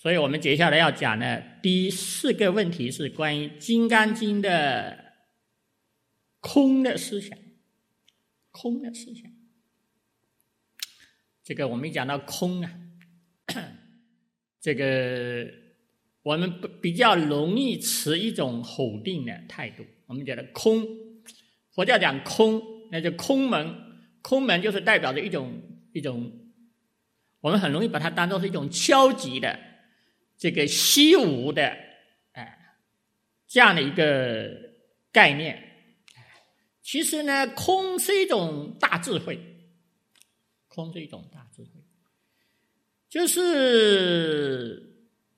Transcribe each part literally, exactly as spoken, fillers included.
所以我们接下来要讲的第四个问题是关于《金刚经》的空的思想。空的思想，这个我们一讲到空啊，这个我们比较容易持一种否定的态度。我们觉得空，佛教讲空，那就空门，空门就是代表着一种一种，我们很容易把它当作是一种消极的、这个虚无的，哎，这样的一个概念。其实呢，空是一种大智慧，空是一种大智慧，就是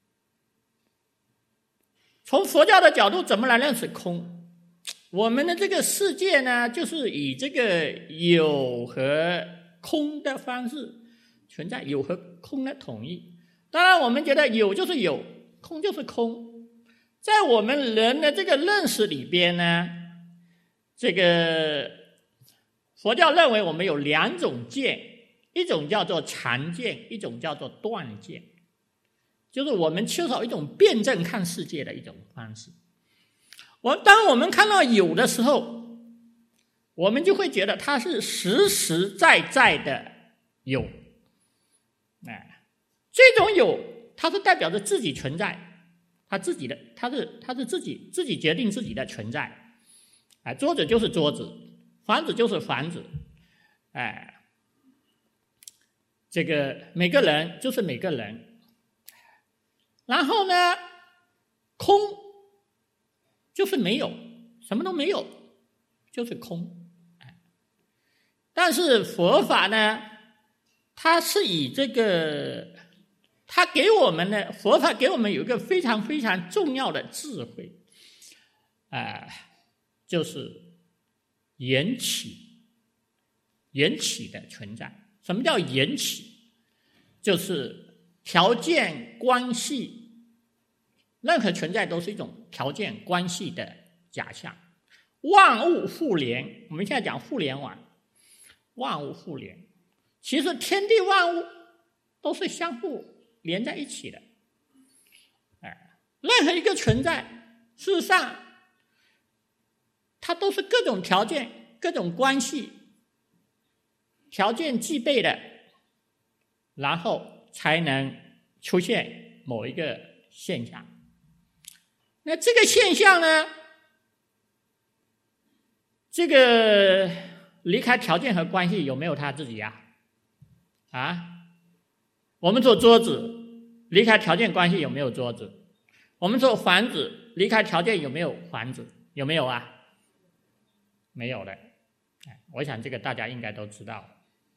从佛教的角度怎么来认识空？我们的这个世界呢，就是以这个有和空的方式存在，有和空的统一。当然，我们觉得有就是有，空就是空。在我们人的这个认识里边呢，这个佛教认为我们有两种见，一种叫做常见，一种叫做断见，就是我们缺少一种辩证看世界的一种方式。我当我们看到有的时候，我们就会觉得它是实实在在的有，哎，这种有它是代表着自己存在，它自己的，它是它是自己自己决定自己的存在。哎，桌子就是桌子，房子就是房子，哎，这个每个人就是每个人。然后呢，空就是没有，什么都没有，就是空。哎，但是佛法呢，它是以这个，它给我们的佛法给我们有一个非常非常重要的智慧，哎。就是缘起，缘起的存在。什么叫缘起？就是条件关系，任何存在都是一种条件关系的假象。万物互联，我们现在讲互联网，万物互联，其实天地万物都是相互连在一起的。哎，任何一个存在，事实上它都是各种条件、各种关系，条件具备的，然后才能出现某一个现象。那这个现象呢，这个离开条件和关系有没有他自己呀？啊，我们做桌子，离开条件关系有没有桌子？我们做房子，离开条件有没有房子？有没有啊？没有的，我想这个大家应该都知道。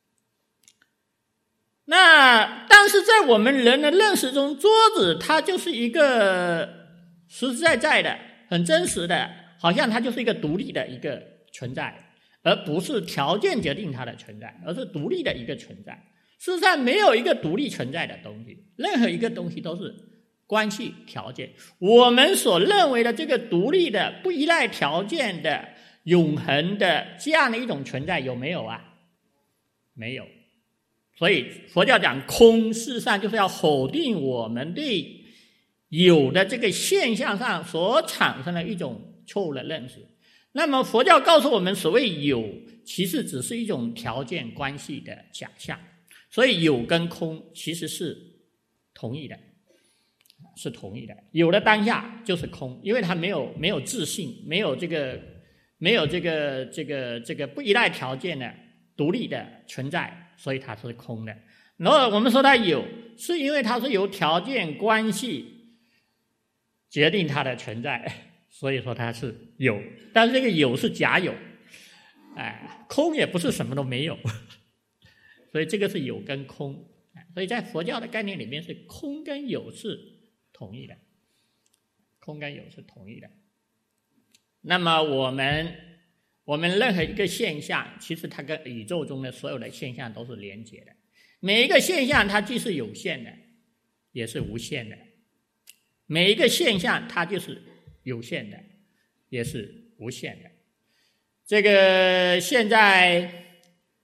那但是在我们人的认识中，桌子它就是一个实实在在的、很真实的，好像它就是一个独立的一个存在，而不是条件决定它的存在，而是独立的一个存在。事实上，没有一个独立存在的东西，任何一个东西都是关系条件。我们所认为的这个独立的、不依赖条件的、永恒的这样的一种存在有没有啊？没有。所以佛教讲空，事实上就是要否定我们对有的这个现象上所产生的一种错误的认识。那么佛教告诉我们，所谓有其实只是一种条件关系的假象，所以有跟空其实是同意的，是同意的。有的当下就是空，因为它没有没有自性，没有这个没有这个这个这个不依赖条件的独立的存在，所以它是空的。然后我们说它有，是因为它是由条件关系决定它的存在，所以说它是有。但是这个有是假有，哎，空也不是什么都没有，所以这个是有跟空。所以在佛教的概念里面，是空跟有是同意的，空跟有是同意的。那么我们我们任何一个现象，其实它跟宇宙中的所有的现象都是连结的。每一个现象它既是有限的，也是无限的。每一个现象它就是有限的，也是无限的。这个现在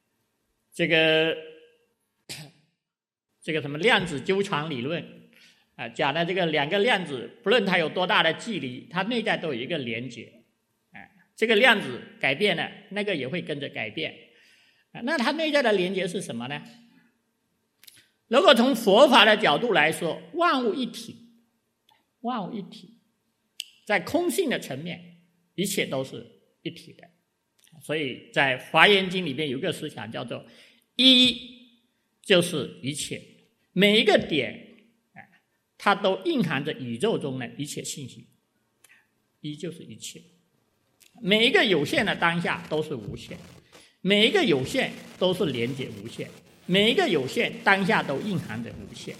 这个这个什么量子纠缠理论啊，讲的这个两个量子，不论它有多大的距离，它内在都有一个连结。啊，这个量子改变了，那个也会跟着改变。啊，那它内在的连结是什么呢？如果从佛法的角度来说，万物一体，万物一体，在空性的层面，一切都是一体的。所以在《华严经》里边有一个思想叫做一就是一切，每一个点它都蕴含着宇宙中的一切信息，一就是一切，每一个有限的当下都是无限，每一个有限都是连结无限，每一个有限当下都蕴含着无限。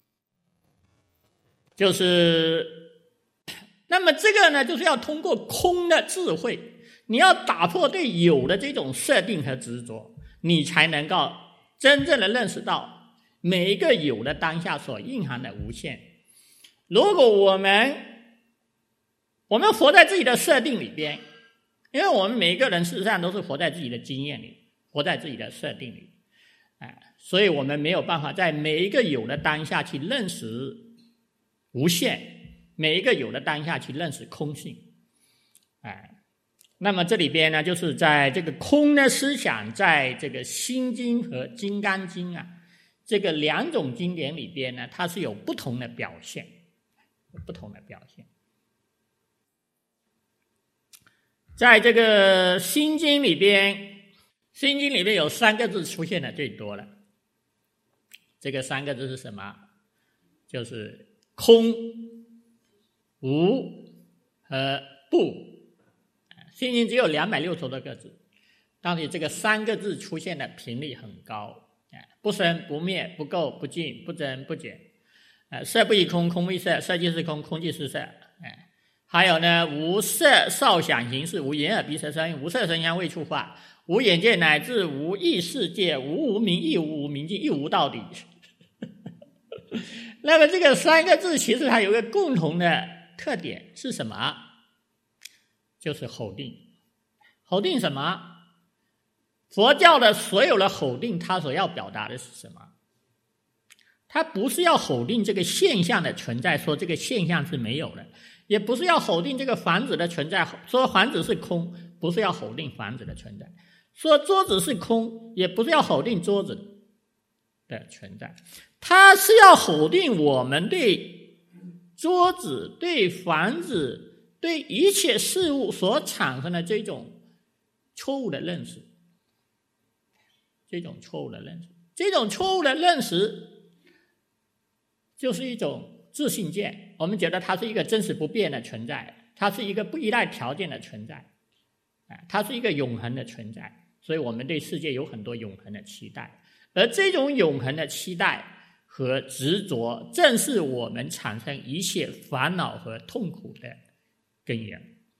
就是那么这个呢，就是要通过空的智慧，你要打破对有的这种设定和执着，你才能够真正的认识到每一个有的当下所蕴含的无限。如果我们我们活在自己的设定里边，因为我们每一个人事实上都是活在自己的经验里，活在自己的设定里，哎，所以我们没有办法在每一个有的当下去认识无限，每一个有的当下去认识空性。哎，那么这里边呢，就是在这个空的思想，在这个心经和金刚经啊，这个两种经典里边呢，它是有不同的表现，有不同的表现。在这个心经里边，心经里边有三个字出现的最多了。这个三个字是什么？就是空、无和不。心经只有两百六十多个字，但是这个三个字出现的频率很高。不生不灭，不垢不净，不增不减。色不异空，空不异色，色即是空，空即是色。还有呢，无色受想行识，无眼耳鼻舌身意，无色声香味触法，无眼界乃至无异世界，无无明亦无无明尽，亦无到底。那么这个三个字其实它有一个共同的特点是什么？就是否定。否定什么？佛教的所有的否定，它所要表达的是什么？它不是要否定这个现象的存在，说这个现象是没有的，也不是要否定这个房子的存在，说房子是空，不是要否定房子的存在，说桌子是空，也不是要否定桌子的存在，它是要否定我们对桌子、对房子、对一切事物所产生的这种错误的认识，这种错误的认识，这种错误的认识就是一种自信见，我们觉得它是一个真实不变的存在，它是一个不依赖条件的存在，它是一个永恒的存在，所以我们对世界有很多永恒的期待，而这种永恒的期待和执着，正是我们产生一切烦恼和痛苦的根源。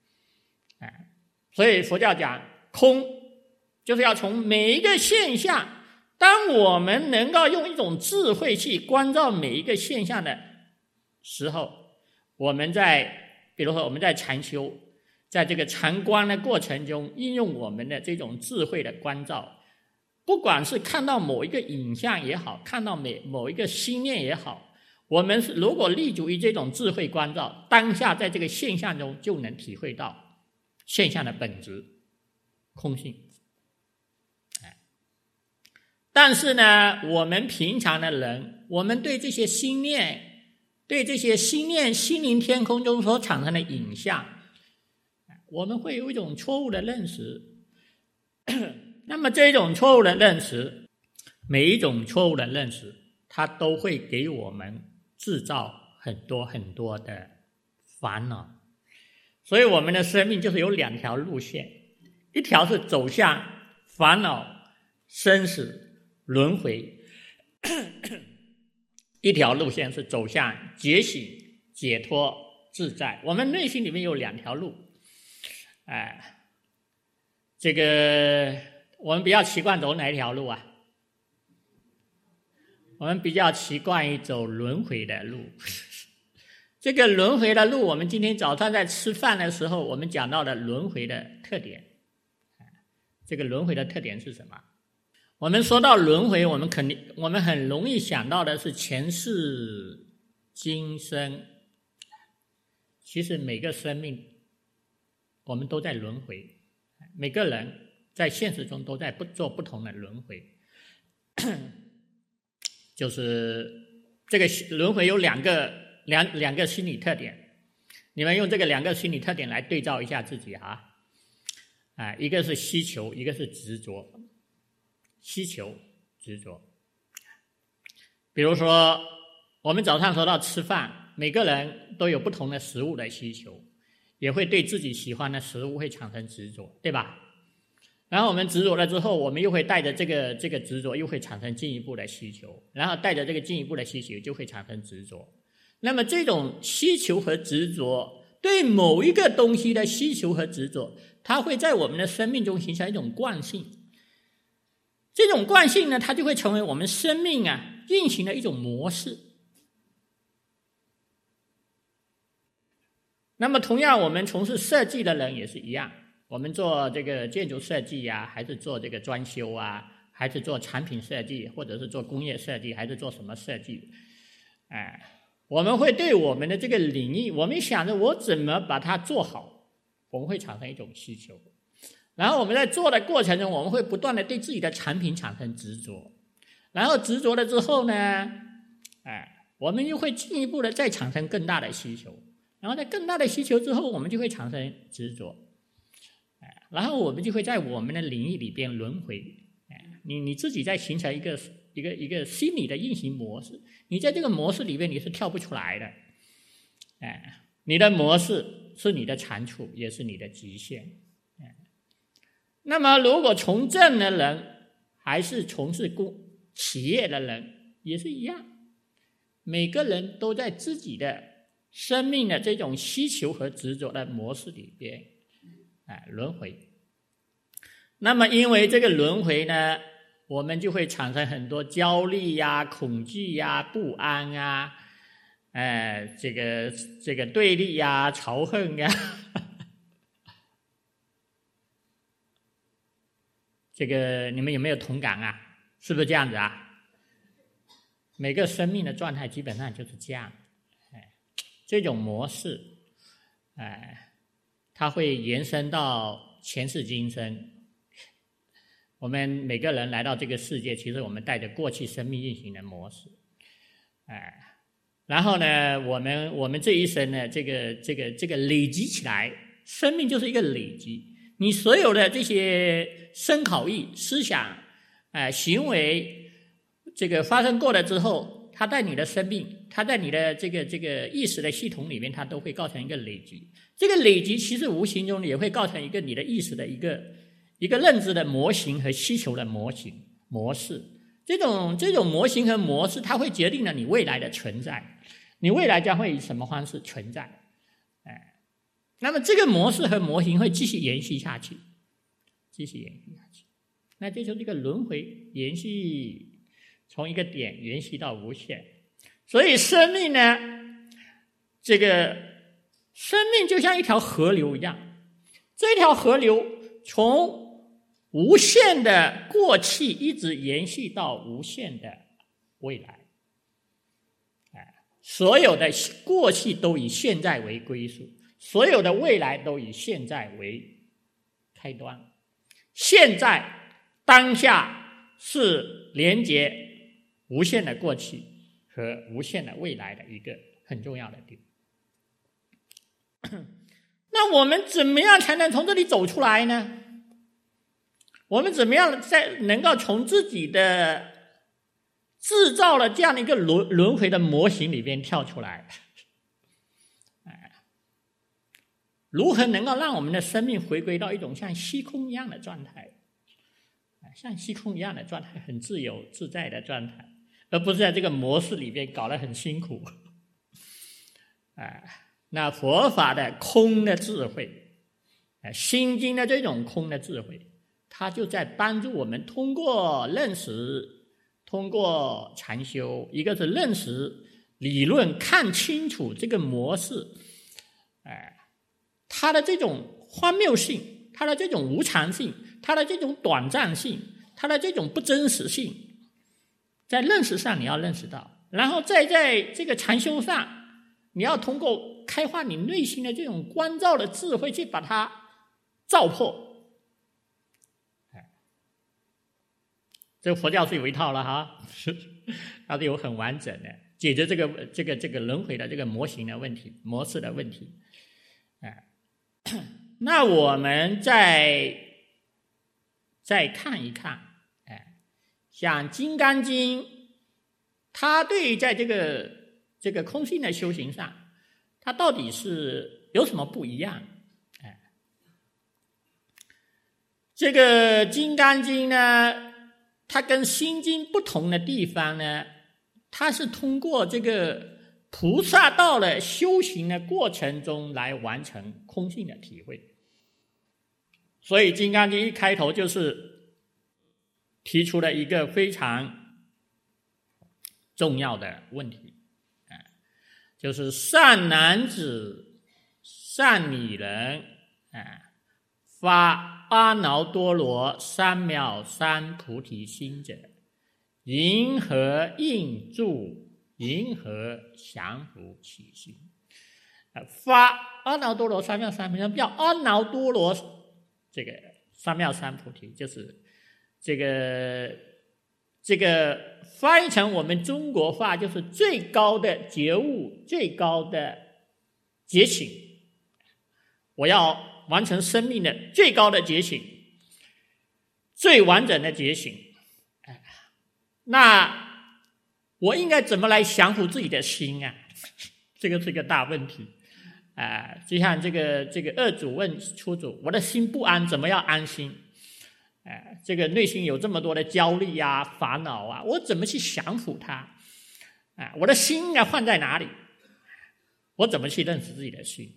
所以佛教讲空，就是要从每一个现象，当我们能够用一种智慧去关照每一个现象的时候，我们在比如说我们在禅修，在这个禅观的过程中，应用我们的这种智慧的关照，不管是看到某一个影像也好，看到每某一个心念也好，我们是如果立足于这种智慧关照，当下在这个现象中就能体会到现象的本质空性。但是呢，我们平常的人，我们对这些心念，对这些心念心灵天空中所产生的影像，我们会有一种错误的认识。那么这种错误的认识，每一种错误的认识，它都会给我们制造很多很多的烦恼。所以我们的生命就是有两条路线，一条是走向烦恼生死轮回，一条路线是走向觉醒解脱自在。我们内心里面有两条路，哎，这个我们比较习惯走哪一条路啊？我们比较习惯于走轮回的路。这个轮回的路，我们今天早上在吃饭的时候，我们讲到的轮回的特点。这个轮回的特点是什么？我们说到轮回，我们肯定我们很容易想到的是前世今生，其实每个生命我们都在轮回，每个人在现实中都在不做不同的轮回。就是这个轮回有两个两两个心理特点，你们用这个两个心理特点来对照一下自己哈。啊，一个是希求，一个是执着。希求、执着。比如说，我们早上说到吃饭，每个人都有不同的食物的需求，也会对自己喜欢的食物会产生执着，对吧？然后我们执着了之后，我们又会带着这个这个执着，又会产生进一步的需求，然后带着这个进一步的需求，就会产生执着。那么这种需求和执着，对某一个东西的需求和执着，它会在我们的生命中形成一种惯性。这种惯性呢，它就会成为我们生命啊运行的一种模式。那么同样，我们从事设计的人也是一样，我们做这个建筑设计啊，还是做这个装修啊，还是做产品设计，或者是做工业设计，还是做什么设计，哎，我们会对我们的这个领域，我们想着我怎么把它做好，我们会产生一种需求。然后我们在做的过程中，我们会不断的对自己的产品产生执着，然后执着了之后呢，哎，我们又会进一步的再产生更大的需求，然后在更大的需求之后，我们就会产生执着，哎，然后我们就会在我们的领域里边轮回，哎，你你自己在形成一个一个一个心理的运行模式，你在这个模式里面你是跳不出来的，哎，你的模式是你的长处，也是你的极限。那么如果从政的人还是从事工企业的人也是一样，每个人都在自己的生命的这种需求和执着的模式里边哎轮回。那么因为这个轮回呢，我们就会产生很多焦虑呀、恐惧呀、不安啊，哎，这个这个对立呀、仇恨呀，这个你们有没有同感啊？是不是这样子啊？每个生命的状态基本上就是这样，哎，这种模式，哎，它会延伸到前世今生。我们每个人来到这个世界，其实我们带着过去生命运行的模式，哎，然后呢，我们我们这一生呢，这个这个这个累积起来，生命就是一个累积。你所有的这些思考意、思想、呃、行为，这个发生过了之后，它在你的生命，它在你的这个这个意识的系统里面，它都会构成一个累积。这个累积其实无形中也会构成一个你的意识的一个一个认知的模型和需求的模型模式。这种这种模型和模式，它会决定了你未来的存在，你未来将会以什么方式存在。那么这个模式和模型会继续延续下去，继续延续下去，那这就是一个轮回，延续从一个点延续到无限。所以生命呢，这个生命就像一条河流一样，这条河流从无限的过去一直延续到无限的未来，哎，所有的过去都以现在为归宿，所有的未来都以现在为开端。现在当下是连接无限的过去和无限的未来的一个很重要的点。那我们怎么样才能从这里走出来呢？我们怎么样才能够从自己的制造了这样的一个轮轮回的模型里边跳出来？如何能够让我们的生命回归到一种像虚空一样的状态，像虚空一样的状态，很自由自在的状态，而不是在这个模式里边搞得很辛苦。那佛法的空的智慧，心经的这种空的智慧，它就在帮助我们通过认识，通过禅修，一个是认识理论，看清楚这个模式，哎。它的这种荒谬性，它的这种无常性，它的这种短暂性，它的这种不真实性，在认识上你要认识到， 然后再在这个禅修上，你要通过开发你内心的这种观照的智慧去把它照破。这个佛教是有一套了哈，它是有很完整的解决这个这个这个轮回的这个模型的问题、模式的问题。哎，那我们再再看一看，哎，像《金刚经》，它对在这个这个空性的修行上，它到底是有什么不一样？哎，这个《金刚经》呢，它跟《心经》不同的地方呢，它是通过这个菩萨道的修行的过程中来完成空性的体会。所以《金刚经》一开头就是提出了一个非常重要的问题，就是善男子、善女人，发阿耨多罗三藐三菩提心者，云何应住？云何降伏其心？发阿耨多罗三藐三菩提，什么叫阿耨多罗？这个三藐三菩提，就是这个这个翻译成我们中国话，就是最高的觉悟，最高的觉醒。我要完成生命的最高的觉醒，最完整的觉醒。那我应该怎么来降服自己的心啊？这个是一个大问题啊、呃！就像这个这个二祖问初祖：“我的心不安，怎么样安心？”呃，这个内心有这么多的焦虑啊、烦恼啊，我怎么去降服它？啊、呃，我的心应该放在哪里？我怎么去认识自己的心？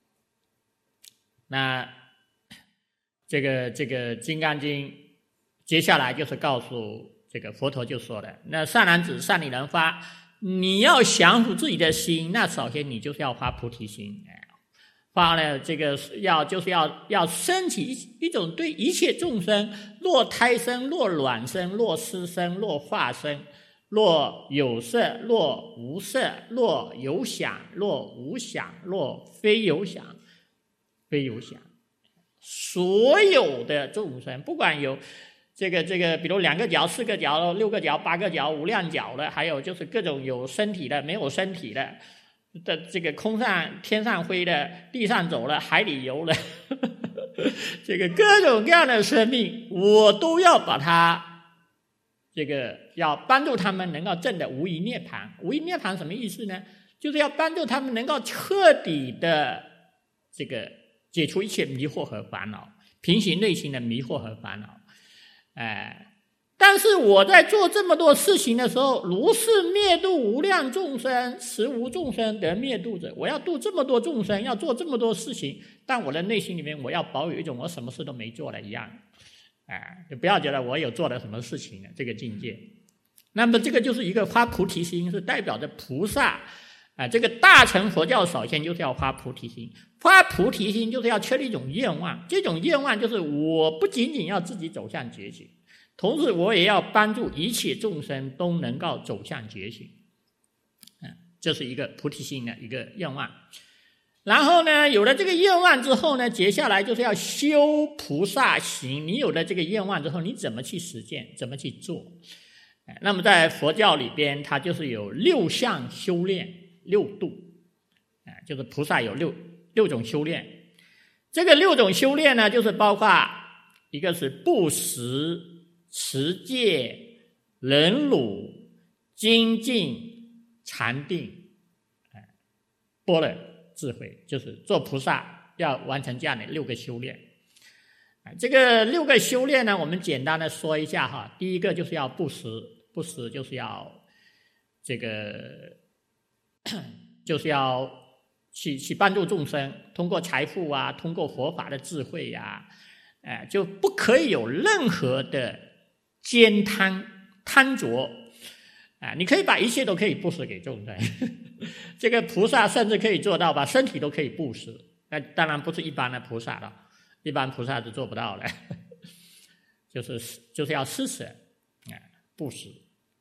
那这个这个《金刚经》接下来就是告诉。这个佛陀就说了，那善男子、善女人发，你要降服自己的心，那首先你就是要发菩提心，发了这个要就是要要升起一种对一切众生，若胎生、若卵生、若湿生、若化生、若有色、若无色、若有想、若无想、若非有想、非有想，所有的众生，不管有。这个这个，比如两个脚、四个脚、六个脚、八个脚、无量脚的，还有就是各种有身体的、没有身体的，的这个空上、天上飞的、地上走的、海里游的，呵呵这个各种各样的生命，我都要把它，这个要帮助他们能够证得无余涅槃。无余涅槃什么意思呢？就是要帮助他们能够彻底的这个解除一切迷惑和烦恼，平息内心的迷惑和烦恼。哎，但是我在做这么多事情的时候，如是灭度无量众生，实无众生得灭度者。我要度这么多众生，要做这么多事情，但我的内心里面，我要保有一种我什么事都没做了一样。哎，就不要觉得我有做了什么事情的这个境界。那么这个就是一个发菩提心，是代表着菩萨。啊，这个大乘佛教首先就是要发菩提心，发菩提心就是要确立一种愿望，这种愿望就是我不仅仅要自己走向觉醒，同时我也要帮助一切众生都能够走向觉醒。嗯，这是一个菩提心的一个愿望。然后呢，有了这个愿望之后呢，接下来就是要修菩萨行。你有了这个愿望之后，你怎么去实践，怎么去做？那么在佛教里边，它就是有六项修炼。六度，就是菩萨有六六种修炼。这个六种修炼呢，就是包括一个是布施、持戒、忍辱、精进、禅定、般若智慧，就是做菩萨要完成这样的六个修炼。这个六个修炼呢，我们简单的说一下哈。第一个就是要布施，布施就是要这个。就是要去去帮助众生，通过财富啊，通过佛法的智慧呀、啊，哎，就不可以有任何的奸贪贪着啊！你可以把一切都可以布施给众生，这个菩萨甚至可以做到把身体都可以布施，那当然不是一般的菩萨了，一般菩萨是做不到的，就是就是要施舍啊，布施。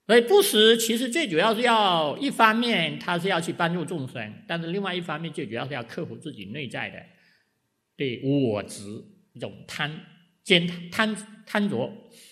所以布施其实最主要是要，一方面它是要去帮助众生，但是另外一方面最主要是要克服自己内在的对我执一种贪兼贪贪着。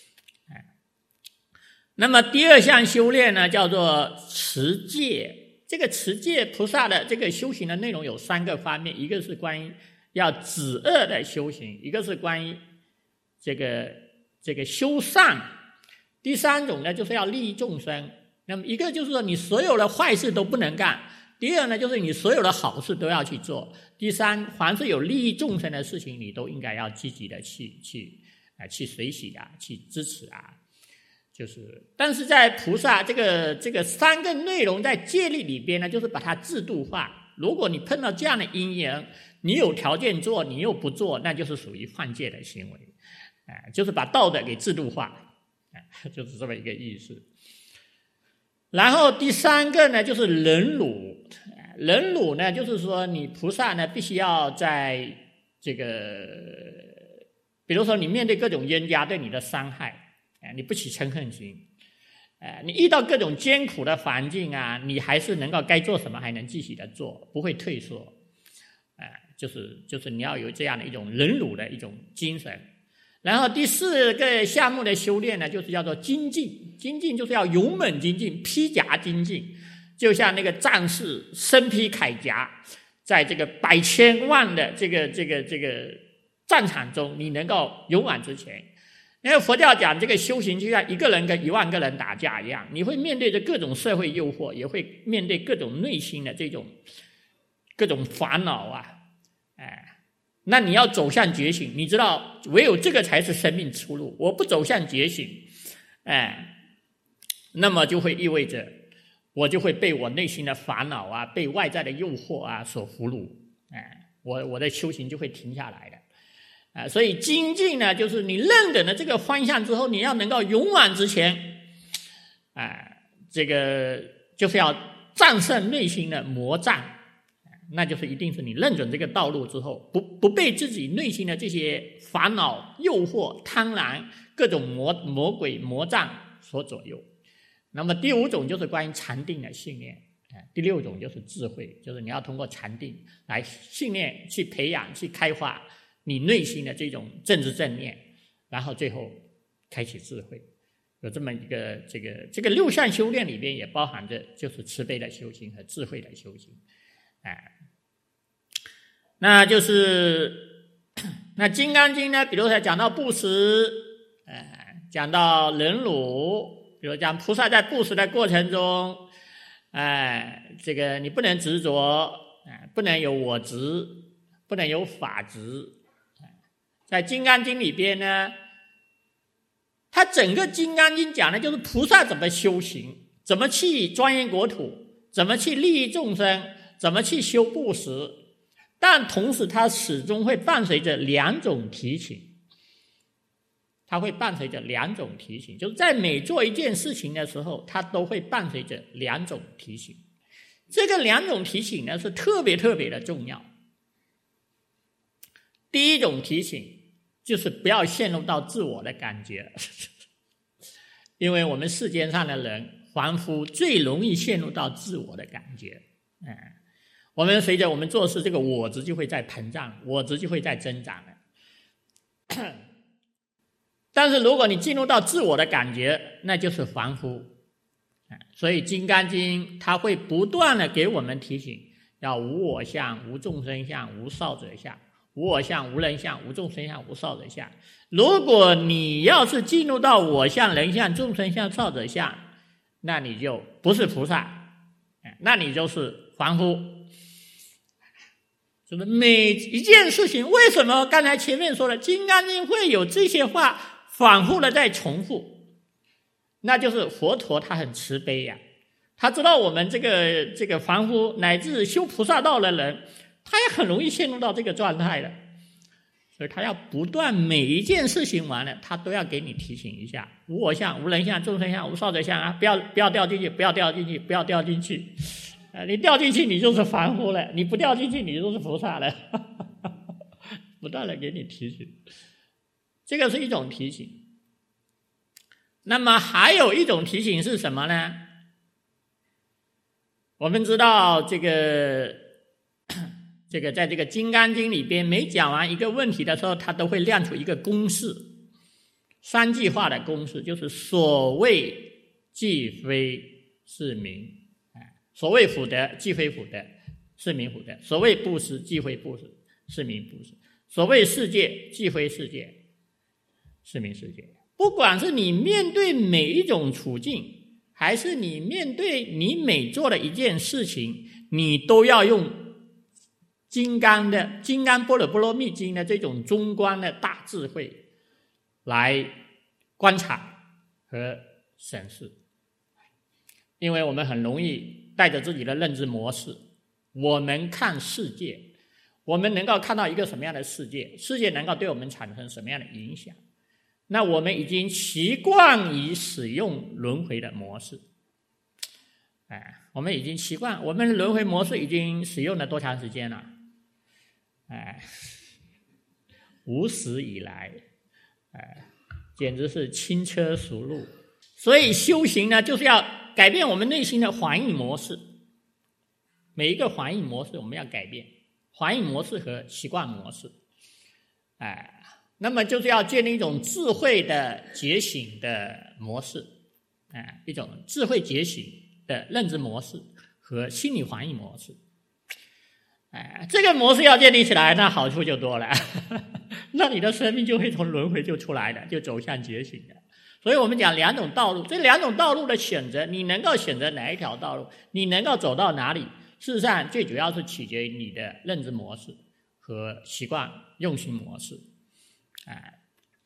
那么第二项修炼呢，叫做持戒。这个持戒菩萨的这个修行的内容有三个方面，一个是关于要止恶的修行，一个是关于这个这个修善，第三种呢就是要利益众生。那么一个就是说你所有的坏事都不能干，第二呢就是你所有的好事都要去做，第三凡是有利益众生的事情你都应该要积极的去去啊、呃、去随喜啊，去支持啊。就是，但是在菩萨这个这个三个内容在戒律里边呢，就是把它制度化。如果你碰到这样的因缘，你有条件做，你又不做，那就是属于犯戒的行为，哎，就是把道德给制度化，哎，就是这么一个意思。然后第三个呢，就是忍辱。忍辱呢，就是说你菩萨呢，必须要在这个，比如说你面对各种冤家对你的伤害。你不起嗔恨心，呃，你遇到各种艰苦的环境啊，你还是能够该做什么还能继续的做，不会退缩，呃，就是就是你要有这样的一种忍辱的一种精神。然后第四个项目的修炼呢，就是叫做精进。精进就是要勇猛精进，披甲精进，就像那个战士身披铠甲，在这个百千万的这个这个这个战场中，你能够勇往直前。因为佛教讲这个修行就像一个人跟一万个人打架一样，你会面对着各种社会诱惑，也会面对各种内心的这种各种烦恼啊，哎，那你要走向觉醒，你知道唯有这个才是生命出路。我不走向觉醒，哎，那么就会意味着我就会被我内心的烦恼啊，被外在的诱惑啊所俘虏，哎，我我的修行就会停下来的。啊，所以精进呢，就是你认得了这个方向之后，你要能够勇往直前，啊，这个就是要战胜内心的魔障，那就是一定是你认准这个道路之后，不不被自己内心的这些烦恼、诱惑、贪婪、各种魔魔鬼魔障所左右。那么第五种就是关于禅定的训练，啊，第六种就是智慧，就是你要通过禅定来训练、去培养、去开发你内心的这种正知正念，然后最后开启智慧。有这么一个这个这个六项修炼里边也包含着就是慈悲的修行和智慧的修行，哎，那就是那《金刚经》呢，比如说讲到布施，哎，讲到忍辱，比如讲菩萨在布施的过程中，哎，这个你不能执着，哎，不能有我执，不能有法执。在《金刚经》里边呢，它整个《金刚经》讲的就是菩萨怎么修行，怎么去庄严国土，怎么去利益众生，怎么去修布施，但同时它始终会伴随着两种提醒，它会伴随着两种提醒，就是在每做一件事情的时候，它都会伴随着两种提醒。这个两种提醒呢，是特别特别的重要。第一种提醒就是不要陷入到自我的感觉，因为我们世间上的人凡夫最容易陷入到自我的感觉，嗯，我们随着我们做事，这个我执就会在膨胀，我执就会在增长了。但是如果你进入到自我的感觉，那就是凡夫。所以《金刚经》它会不断的给我们提醒，要无我相、无众生相、无寿者相。无我相、无人相、无众生相、无寿者相。如果你要是进入到我相、人相、众生相、寿者相，那你就不是菩萨，那你就是凡夫。就是每一件事情，为什么刚才前面说的《金刚经》会有这些话反复的在重复？那就是佛陀他很慈悲呀、啊，他知道我们这个这个凡夫乃至修菩萨道的人，他也很容易陷入到这个状态的，所以他要不断每一件事情完了，他都要给你提醒一下：无我相、无人相、众生相、无寿者相啊！不要不要掉进去，不要掉进去，不要掉进去。啊，你掉进去你就是凡夫了，你不掉进去你就是菩萨了。不断的给你提醒，这个是一种提醒。 那么还有一种提醒是什么呢？我们知道这个这个在这个《金刚经》里边，每讲完一个问题的时候，它都会亮出一个公式，三句话的公式，就是所谓既非是名，所谓福德既非福德是名福德，所谓布施既非布施是名布施，所谓世界既非世界是名世界。不管是你面对每一种处境，还是你面对你每做的一件事情，你都要用金刚的《金刚般若波罗蜜经》的这种中观的大智慧来观察和审视。因为我们很容易带着自己的认知模式，我们看世界，我们能够看到一个什么样的世界，世界能够对我们产生什么样的影响，那我们已经习惯于使用轮回的模式。哎，我们已经习惯，我们轮回模式已经使用了多长时间了？哎，无始以来，哎，简直是轻车熟路。所以修行呢，就是要改变我们内心的反应模式。每一个反应模式我们要改变，反应模式和习惯模式。哎。那么就是要建立一种智慧的觉醒的模式，哎，一种智慧觉醒的认知模式和心理反应模式。哎，这个模式要建立起来，那好处就多了，那你的生命就会从轮回就出来的，就走向觉醒的。所以我们讲两种道路，这两种道路的选择，你能够选择哪一条道路，你能够走到哪里，事实上最主要是取决于你的认知模式和习惯用心模式。哎，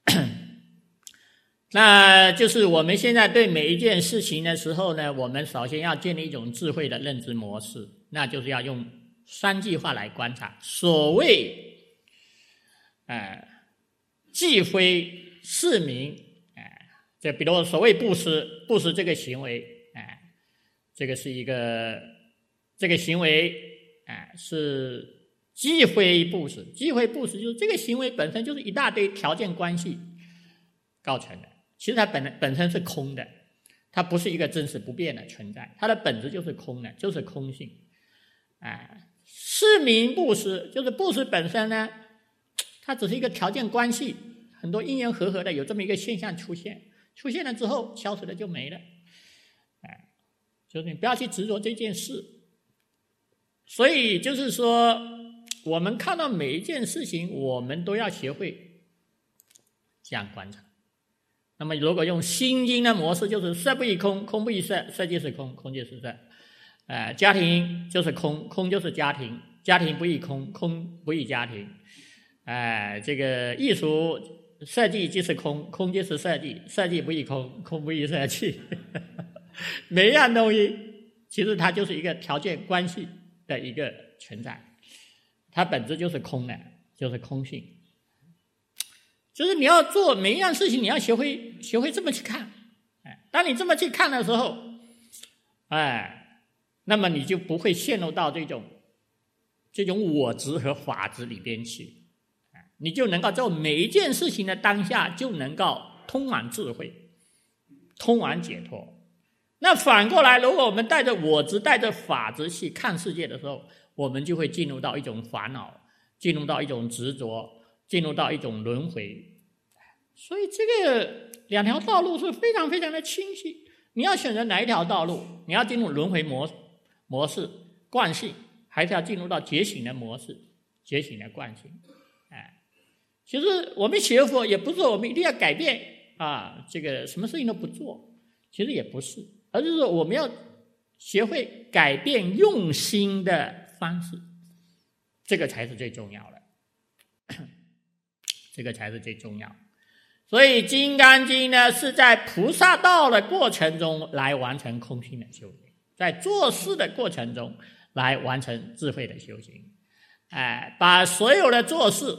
那就是我们现在对每一件事情的时候呢，我们首先要建立一种智慧的认知模式，那就是要用三句话来观察。所谓呃既非是名，哎，这比如所谓布施，布施这个行为，哎，这个是一个这个行为，哎，是既非布施，既非布施就是这个行为本身就是一大堆条件关系构成的，其实它本本身是空的，它不是一个真实不变的存在，它的本质就是空的，就是空性。哎，是名布施，就是布施本身呢，它只是一个条件关系，很多因缘和合的有这么一个现象出现，出现了之后消失了就没了。哎，就是你不要去执着这件事。所以就是说，我们看到每一件事情，我们都要学会这样观察。那么如果用心经的模式，就是色不异空，空不异色，色即是空，空即是色。呃，家庭就是空，空就是家庭，家庭不异空，空不异家庭。呃，这个艺术设计即是空，空即是设计，设计不异空，空不异设计。每一样东西其实它就是一个条件关系的一个存在，它本质就是空的，就是空性。就是你要做每一样事情，你要学会学会这么去看。哎，当你这么去看的时候，哎，那么你就不会陷入到这种这种我执和法执里边去，你就能够在每一件事情的当下就能够通往智慧，通往解脱。那反过来，如果我们带着我执带着法执去看世界的时候，我们就会进入到一种烦恼，进入到一种执着，进入到一种轮回。所以这个两条道路是非常非常的清晰，你要选择哪一条道路，你要进入轮回模模式惯性，还是要进入到觉醒的模式觉醒的惯性。哎，其实我们学佛也不是我们一定要改变啊，这个什么事情都不做，其实也不是，而是说我们要学会改变用心的方式，这个才是最重要的，这个才是最重要。所以《金刚经》呢，是在菩萨道的过程中来完成空性的修行，在做事的过程中来完成智慧的修行。哎，把所有的做事，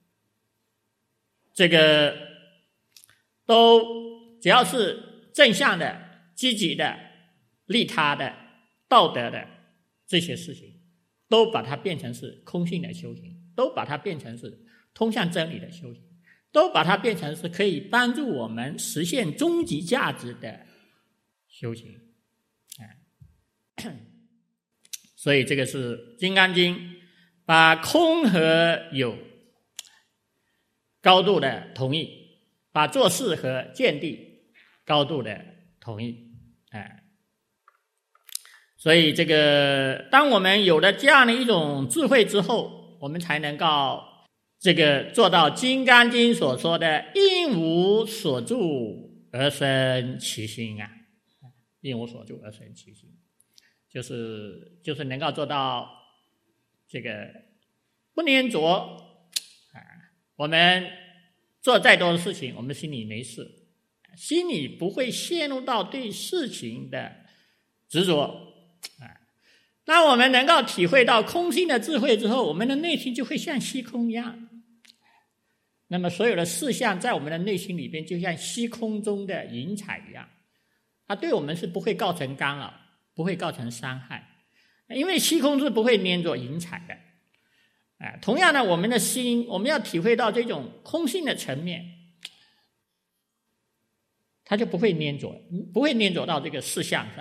这个都只要是正向的、积极的、利他的、道德的这些事情，都把它变成是空性的修行，都把它变成是通向真理的修行， 都把它变成是可以帮助我们实现终极价值的修行。所以这个是《金刚经》把空和有高度的同意，把做事和见地高度的同意。哎，所以这个当我们有了这样的一种智慧之后，我们才能够这个做到《金刚经》所说的应无所住而生其心啊，应无所住而生其心，就是就是能够做到这个不粘着啊。我们做再多的事情，我们心里没事，心里不会陷入到对事情的执着啊。当我们能够体会到空性的智慧之后，我们的内心就会像虚空一样。那么所有的事项在我们的内心里边就像虚空中的云彩一样，它对我们是不会造成干扰，不会造成伤害，因为虚空是不会粘着云彩的。啊，同样的，我们的心，我们要体会到这种空性的层面，它就不会粘着，不会粘着到这个事项上。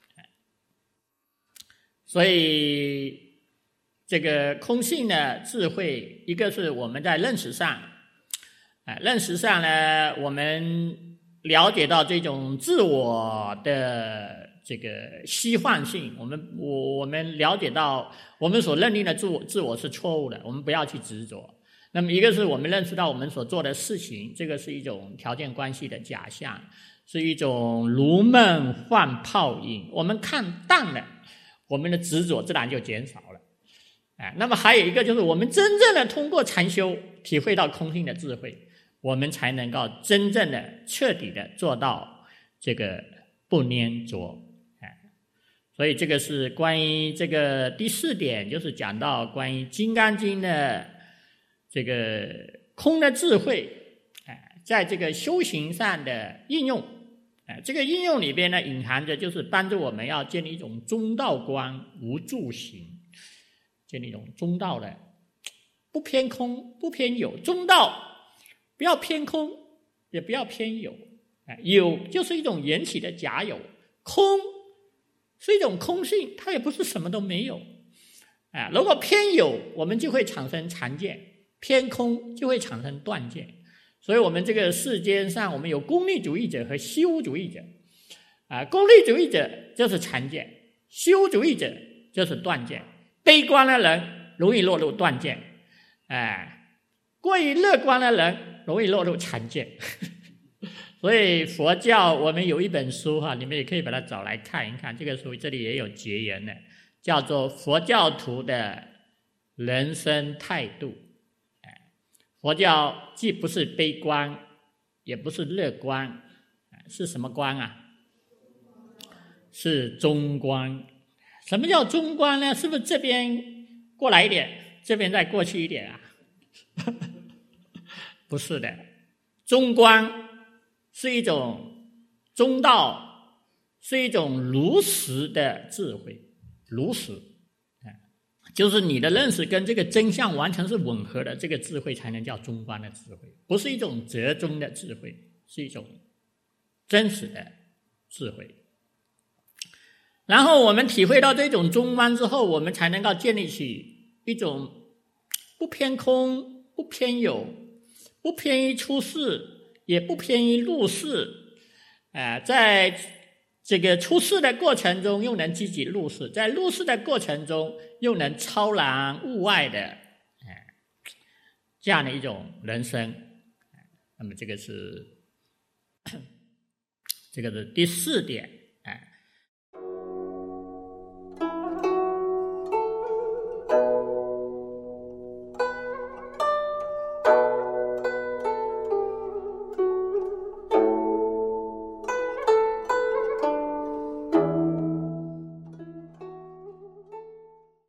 所以这个空性的智慧，一个是我们在认识上，啊，认识上呢，我们了解到这种自我的这个虚幻性，我们我我们了解到我们所认定的自我自我是错误的，我们不要去执着。那么一个是我们认识到我们所做的事情，这个是一种条件关系的假象，是一种如梦幻泡影，我们看淡了，我们的执着自然就减少了。啊，那么还有一个就是我们真正的通过禅修体会到空性的智慧，我们才能够真正的彻底的做到这个不粘着。所以这个是关于这个第四点，就是讲到关于《金刚经》的这个空的智慧，在这个修行上的应用。这个应用里边呢，隐含着就是帮助我们要建立一种中道观，无住行，建立一种中道的，不偏空，不偏有，中道不要偏空，也不要偏有。有就是一种缘起的假有，空是一种空性，它也不是什么都没有。啊，如果偏有，我们就会产生常见；偏空就会产生断见。所以我们这个世间上，我们有功利主义者和虚无主义者。啊，功利主义者就是常见，虚无主义者就是断见。悲观的人容易落入断见，哎，过于乐观的人容易落入常见。所以佛教我们有一本书哈，你们也可以把它找来看一看，这个书这里也有结言的，叫做《佛教徒的人生态度》。佛教既不是悲观，也不是乐观，是什么观啊？是中观。什么叫中观呢？是不是这边过来一点，这边再过去一点啊？不是的，中观是一种中道，是一种如实的智慧，如实，就是你的认识跟这个真相完全是吻合的，这个智慧才能叫中观的智慧，不是一种折中的智慧，是一种真实的智慧。然后我们体会到这种中观之后，我们才能够建立起一种不偏空，不偏有，不偏于出世，也不偏于入世，呃，在这个出世的过程中又能积极入世，在入世的过程中又能超然物外的，呃、这样的一种人生。那么这个是这个是第四点。